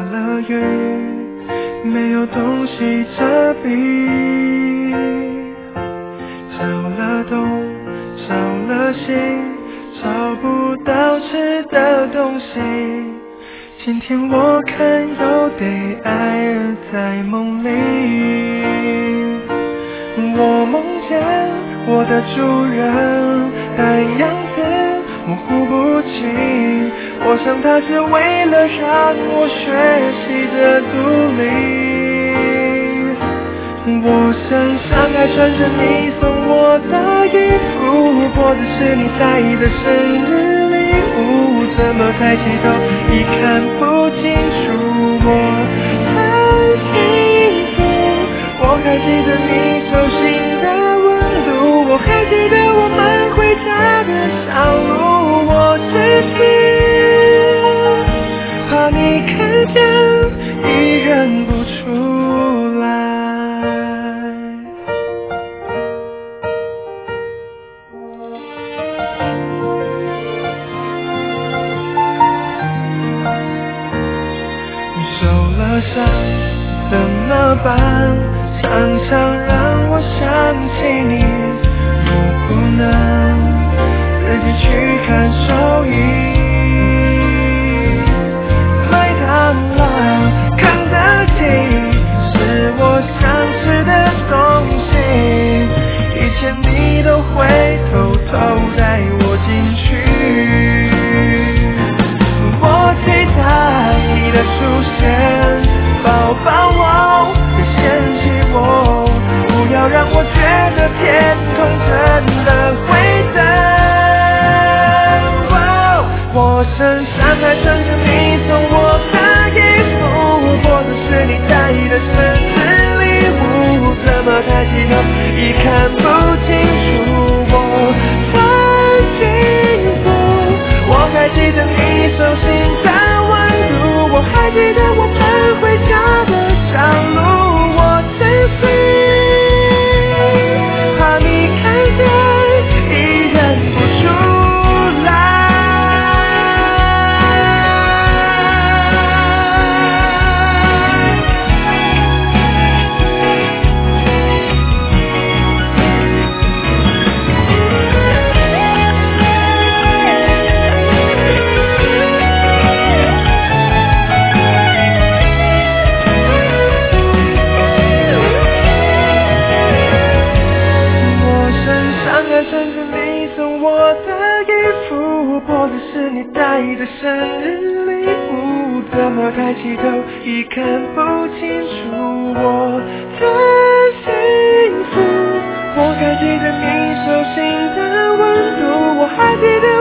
了雨，没有东西遮蔽，找了东，找了西，找不到吃的东西。今天我看有对爱儿在梦里，我梦见我的主人，但样子模糊不清。我想他是为了让我学习着独立。我身上还穿着你送我的衣服，脖子是你在的生日礼物，怎么抬起头已看不清楚我的幸福。我还记得你手心的温度，我还记得我们回家的小路，我只是怕你看见已认不出来。受了伤怎么办？常常让我想起你。如不能自己去看手艺，麦当劳肯德基是我想吃的东西，以前你都会偷偷带我进去。我期待你的出现，抱抱我，别嫌弃我，不要让我觉得天空真的会等。我身上还穿着你送我的衣服，脖子是你带的生日礼物，怎么抬起头已看不清楚我的幸福。我还记得你手心的温度，我还记得我们回家的小路，我只是怕你看见已认不出来。穿着你送我的衣服，脖子是你带的生日礼物，怎么抬起头已看不清楚我的幸福。我还记得你手心的温度，我还记得